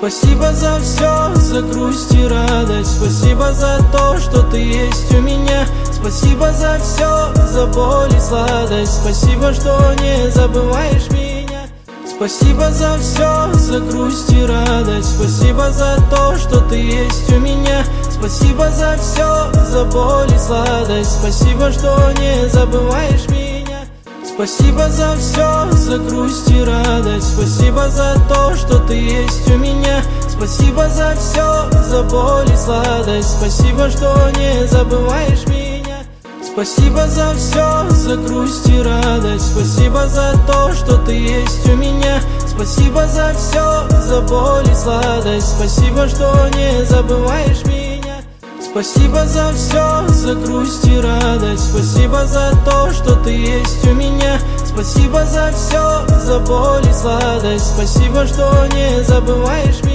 Спасибо за все, за грусть и радость. Спасибо за то, что ты есть у меня. Спасибо за все, за боль и сладость. Спасибо, что не забываешь меня. Спасибо за все, за грусть и радость. Спасибо за то, что ты есть у меня. Спасибо за все, за боль и сладость. Спасибо, что не забываешь меня. Спасибо за все, за грусть и радость. Спасибо за то, что ты есть у меня. Спасибо за все, за боль и сладость. Спасибо, что не забываешь меня. Спасибо за все, за грусть и радость. Спасибо за то, что ты есть у меня. Спасибо за все, за боль и сладость. Спасибо, что не забываешь меня. Спасибо за все, за грусть и радость. Спасибо за то, что ты есть у меня. Спасибо за все, за боль и сладость. Спасибо, что не забываешь меня.